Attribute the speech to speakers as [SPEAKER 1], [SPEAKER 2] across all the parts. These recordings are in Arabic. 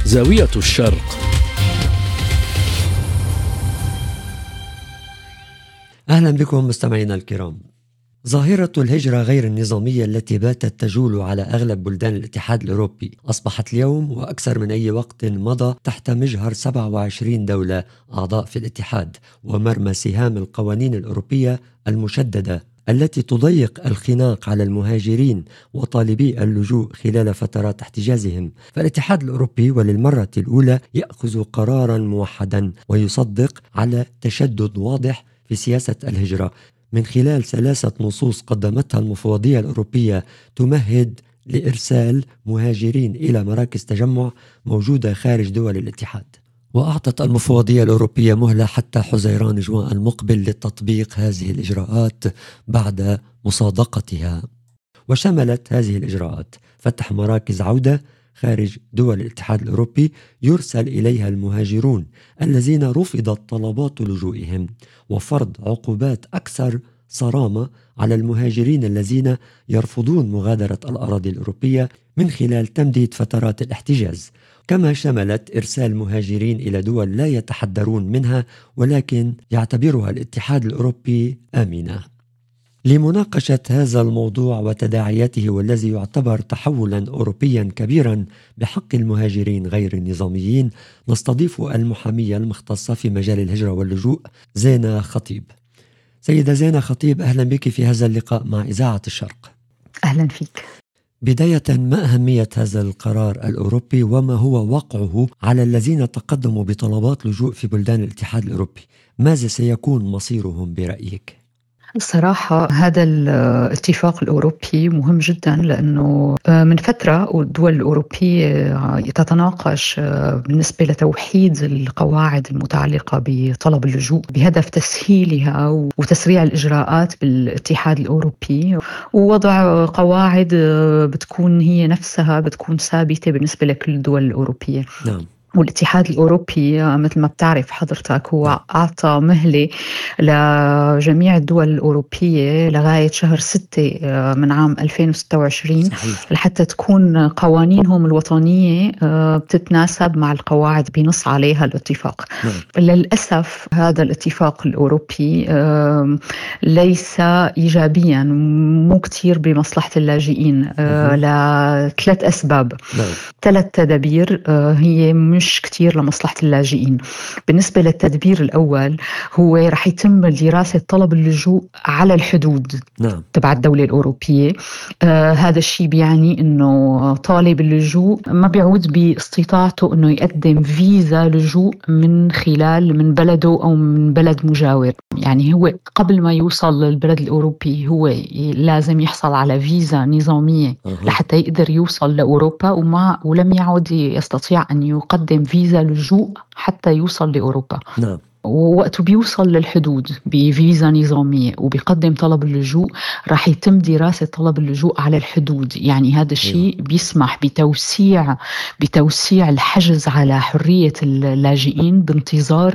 [SPEAKER 1] زاوية الشرق.
[SPEAKER 2] أهلا بكم مستمعينا الكرام. ظاهرة الهجرة غير النظامية التي باتت تجول على أغلب بلدان الاتحاد الأوروبي أصبحت اليوم وأكثر من أي وقت مضى تحت مجهر 27 دولة أعضاء في الاتحاد ومرمى سهام القوانين الأوروبية المشددة التي تضيق الخناق على المهاجرين وطالبي اللجوء خلال فترات احتجازهم. فالاتحاد الأوروبي وللمرة الأولى يأخذ قرارا موحدا ويصدق على تشدد واضح في سياسة الهجرة من خلال 3 نصوص قدمتها المفوضية الأوروبية تمهد لإرسال مهاجرين إلى مراكز تجمع موجودة خارج دول الاتحاد. وأعطت المفوضية الأوروبية مهلة حتى حزيران جوان المقبل لتطبيق هذه الإجراءات بعد مصادقتها. وشملت هذه الإجراءات فتح مراكز عودة خارج دول الاتحاد الأوروبي يرسل إليها المهاجرون الذين رفضت طلبات لجوئهم، وفرض عقوبات أكثر صرامة على المهاجرين الذين يرفضون مغادرة الأراضي الأوروبية من خلال تمديد فترات الاحتجاز. كما شملت إرسال مهاجرين إلى دول لا يتحدرون منها ولكن يعتبرها الاتحاد الأوروبي آمنة. لمناقشة هذا الموضوع وتداعياته والذي يعتبر تحولا أوروبيا كبيرا بحق المهاجرين غير النظاميين نستضيف المحامية المختصة في مجال الهجرة واللجوء زينة خطيب. سيدة زينة خطيب، أهلا بك في هذا اللقاء مع إذاعة الشرق.
[SPEAKER 3] أهلا فيك.
[SPEAKER 2] بداية، ما أهمية هذا القرار الأوروبي وما هو وقعه على الذين تقدموا بطلبات لجوء في بلدان الاتحاد الأوروبي؟ ماذا سيكون مصيرهم برأيك؟
[SPEAKER 3] الصراحة هذا الاتفاق الأوروبي مهم جدا لأنه من فترة والدول الأوروبية تتناقش بالنسبة لتوحيد القواعد المتعلقة بطلب اللجوء بهدف تسهيلها وتسريع الإجراءات بالاتحاد الأوروبي ووضع قواعد بتكون هي نفسها بتكون ثابتة بالنسبة لكل الدول الأوروبية.
[SPEAKER 2] نعم.
[SPEAKER 3] والاتحاد الأوروبي مثل ما بتعرف حضرتك هو أعطى مهلة لجميع الدول الأوروبية لغاية شهر 6 من عام 2026
[SPEAKER 2] صحيح.
[SPEAKER 3] لحتى تكون قوانينهم الوطنية بتتناسب مع القواعد بنص عليها الاتفاق. للأسف هذا الاتفاق الأوروبي ليس إيجابيا، مو كتير بمصلحة اللاجئين ل3 أسباب. 3 تدابير هي مش كتير لمصلحة اللاجئين. بالنسبة للتدبير الأول هو رح يتم دراسة طلب اللجوء على الحدود تبع الدولة الأوروبية. هذا الشيء بيعني أنه طالب اللجوء ما بيعود باستطاعته أنه يقدم فيزا لجوء من بلده أو من بلد مجاور. يعني هو قبل ما يوصل للبلد الأوروبي هو لازم يحصل على فيزا نظامية لحتى يقدر يوصل لأوروبا ولم يعد يستطيع أن يقدم فيزا لجوء حتى يوصل لأوروبا.
[SPEAKER 2] نعم.
[SPEAKER 3] ووقته بيوصل للحدود بفيزا نظامية وبيقدم طلب اللجوء راح يتم دراسة طلب اللجوء على الحدود. يعني هذا الشيء بيسمح بتوسيع الحجز على حرية اللاجئين بانتظار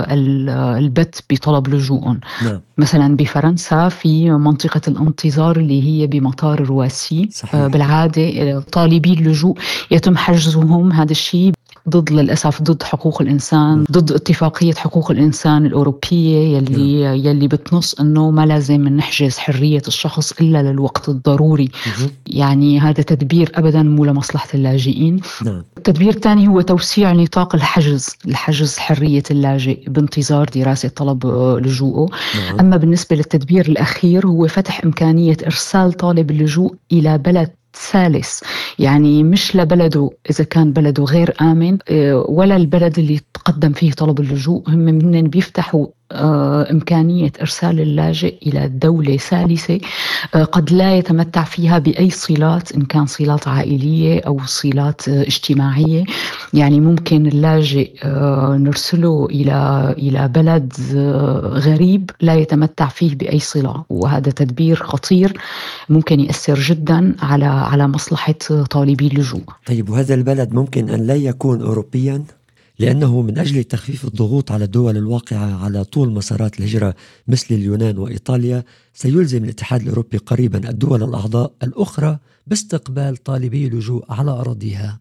[SPEAKER 3] البت بطلب لجوء. مثلا بفرنسا في منطقة الانتظار اللي هي بمطار رواسي، بالعادة طالبي اللجوء يتم حجزهم. هذا الشيء للأسف ضد حقوق الإنسان، ضد اتفاقية حقوق الإنسان الأوروبية يلي بتنص أنه ما لازم نحجز حرية الشخص إلا للوقت الضروري. يعني هذا تدبير أبدا مو لمصلحة اللاجئين. التدبير الثاني هو توسيع نطاق الحجز حرية اللاجئ بانتظار دراسة طلب لجوءه. أما بالنسبة للتدبير الأخير هو فتح إمكانية إرسال طالب اللجوء إلى بلد ثالث، يعني مش لبلده إذا كان بلده غير آمن ولا البلد اللي تقدم فيه طلب اللجوء. هم منين بيفتحوا إمكانية إرسال اللاجئ إلى دولة ثالثة قد لا يتمتع فيها بأي صلات، إن كان صلات عائلية أو صلات اجتماعية. يعني ممكن اللاجئ نرسله إلى بلد غريب لا يتمتع فيه بأي صلة، وهذا تدبير خطير ممكن يؤثر جدا على مصلحة طالبي اللجوء.
[SPEAKER 2] طيب، وهذا البلد ممكن أن لا يكون أوروبيا؟ لأنه من أجل تخفيف الضغوط على الدول الواقعة على طول مسارات الهجرة مثل اليونان وإيطاليا سيلزم الاتحاد الأوروبي قريبا الدول الأعضاء الأخرى باستقبال طالبي لجوء على أراضيها.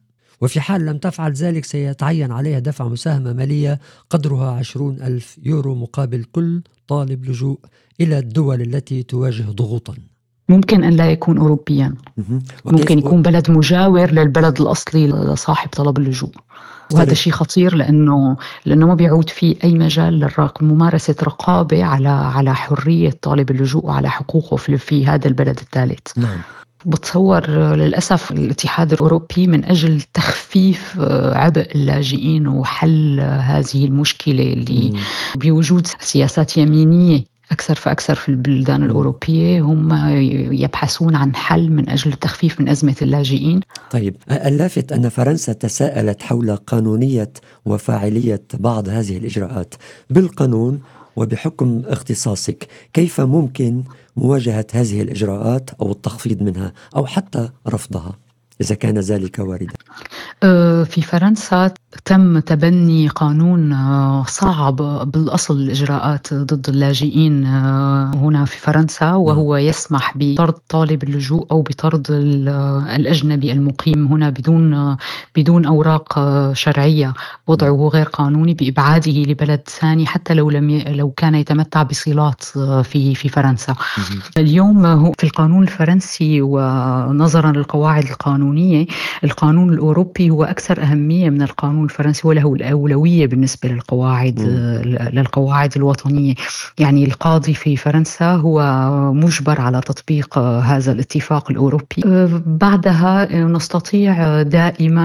[SPEAKER 2] وفي حال لم تفعل ذلك سيتعين عليها دفع مساهمة مالية قدرها 20,000 يورو مقابل كل طالب لجوء إلى الدول التي تواجه ضغوطا.
[SPEAKER 3] ممكن أن لا يكون أوروبيا، ممكن يكون بلد مجاور للبلد الأصلي لصاحب طلب اللجوء، وهذا شيء خطير لأنه ما بيعود فيه أي مجال لممارسة رقابة على حرية طالب اللجوء وعلى حقوقه في هذا البلد الثالث.
[SPEAKER 2] نعم.
[SPEAKER 3] بتصور للأسف الاتحاد الأوروبي من أجل تخفيف عبء اللاجئين وحل هذه المشكلة اللي بوجود سياسات يمينية أكثر فأكثر في البلدان الأوروبية، هم يبحثون عن حل من أجل التخفيف من أزمة اللاجئين.
[SPEAKER 2] طيب، اللافت أن فرنسا تساءلت حول قانونية وفاعلية بعض هذه الإجراءات. بالقانون وبحكم اختصاصك، كيف ممكن مواجهة هذه الإجراءات أو التخفيض منها أو حتى رفضها إذا كان ذلك واردا؟
[SPEAKER 3] في فرنسا تم تبني قانون صعب بالأصل الإجراءات ضد اللاجئين هنا في فرنسا، وهو يسمح بطرد طالب اللجوء أو بطرد الأجنبي المقيم هنا بدون أوراق شرعية، وضعه غير قانوني، بإبعاده لبلد ثاني حتى لو كان يتمتع بصلات في فرنسا. اليوم في القانون الفرنسي ونظرا للقواعد القانونية، القانون الأوروبي هو أكثر أهمية من القانون الفرنسي وله الأولوية بالنسبة للقواعد الوطنية. يعني القاضي في فرنسا هو مجبر على تطبيق هذا الاتفاق الأوروبي. بعدها نستطيع دائما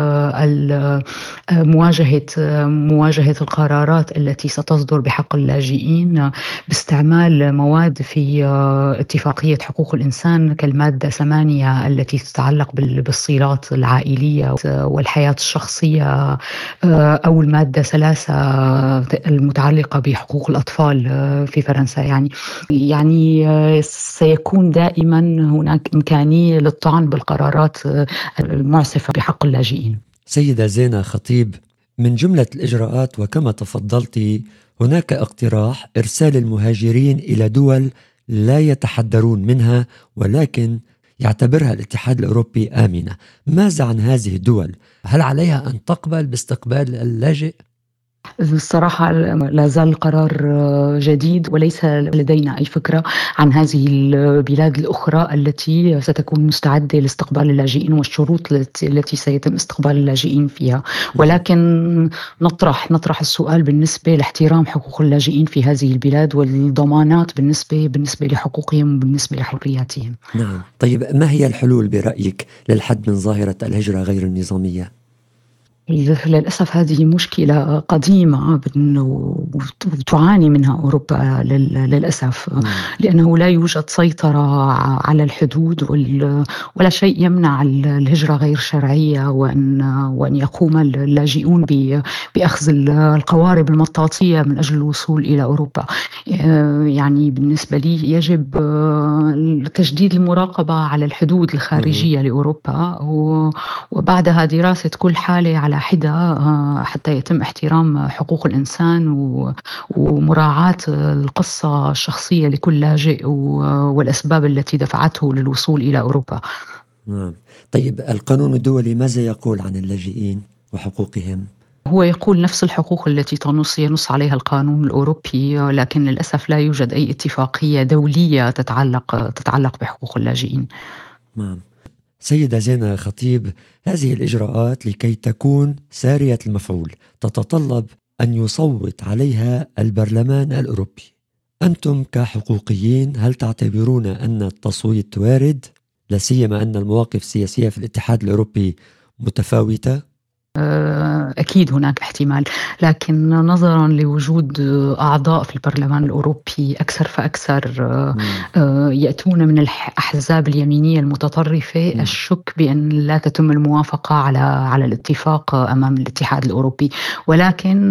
[SPEAKER 3] مواجهة القرارات التي ستصدر بحق اللاجئين باستعمال مواد في اتفاقية حقوق الإنسان كالمادة 8 التي تتعلق بالصلات العائلية والحياة الشخصية، أو المادة 3 المتعلقة بحقوق الأطفال في فرنسا. يعني سيكون دائما هناك إمكانية للطعن بالقرارات المعسفة بحق اللاجئين.
[SPEAKER 2] سيدة زينة خطيب، من جملة الإجراءات وكما تفضلت هناك اقتراح إرسال المهاجرين إلى دول لا يتحدرون منها ولكن يعتبرها الاتحاد الأوروبي آمنة. ماذا عن هذه الدول؟ هل عليها أن تقبل باستقبال اللاجئ؟
[SPEAKER 3] الصراحة لا زال القرار جديد وليس لدينا أي فكرة عن هذه البلاد الأخرى التي ستكون مستعدة لاستقبال اللاجئين والشروط التي سيتم استقبال اللاجئين فيها، ولكن نطرح السؤال بالنسبة لاحترام حقوق اللاجئين في هذه البلاد والضمانات بالنسبة لحقوقهم وبالنسبة لحرياتهم.
[SPEAKER 2] نعم. طيب، ما هي الحلول برأيك للحد من ظاهرة الهجرة غير النظامية؟
[SPEAKER 3] للأسف هذه مشكلة قديمة وتعاني منها أوروبا للأسف، لأنه لا يوجد سيطرة على الحدود ولا شيء يمنع الهجرة غير شرعية وأن يقوم اللاجئون بأخذ القوارب المطاطية من أجل الوصول إلى أوروبا. يعني بالنسبة لي يجب تجديد المراقبة على الحدود الخارجية لأوروبا، وبعدها دراسة كل حالة على حدة حتى يتم احترام حقوق الإنسان ومراعاة القصة الشخصية لكل لاجئ والأسباب التي دفعته للوصول إلى أوروبا.
[SPEAKER 2] نعم. طيب، القانون الدولي ماذا يقول عن اللاجئين وحقوقهم؟
[SPEAKER 3] هو يقول نفس الحقوق التي ينص عليها القانون الأوروبي، لكن للأسف لا يوجد أي اتفاقية دولية تتعلق بحقوق اللاجئين.
[SPEAKER 2] نعم. سيدة زينة خطيب، هذه الإجراءات لكي تكون سارية المفعول تتطلب أن يصوت عليها البرلمان الأوروبي. أنتم كحقوقيين هل تعتبرون أن التصويت وارد، لا سيما أن المواقف السياسية في الاتحاد الأوروبي متفاوتة؟
[SPEAKER 3] أكيد هناك احتمال، لكن نظرا لوجود أعضاء في البرلمان الأوروبي أكثر فأكثر يأتون من الأحزاب اليمينية المتطرفة، الشك بأن لا تتم الموافقة على الاتفاق أمام الاتحاد الأوروبي، ولكن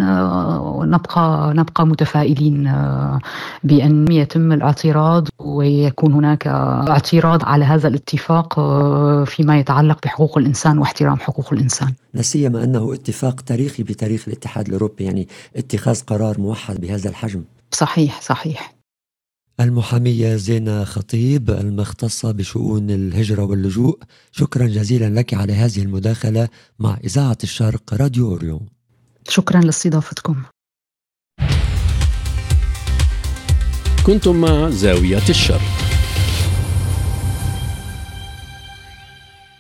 [SPEAKER 3] نبقى متفائلين بأن يتم الاعتراض ويكون هناك اعتراض على هذا الاتفاق فيما يتعلق بحقوق الإنسان واحترام حقوق الإنسان،
[SPEAKER 2] لا سيما أنه اتفاق تاريخي بتاريخ الاتحاد الأوروبي، يعني اتخاذ قرار موحد بهذا الحجم.
[SPEAKER 3] صحيح.
[SPEAKER 2] المحامية زينة خطيب المختصة بشؤون الهجرة واللجوء، شكرا جزيلا لك على هذه المداخلة مع إذاعة الشرق راديو أوريون.
[SPEAKER 3] شكرا لاستضافتكم.
[SPEAKER 1] كنتم مع زاوية الشرق.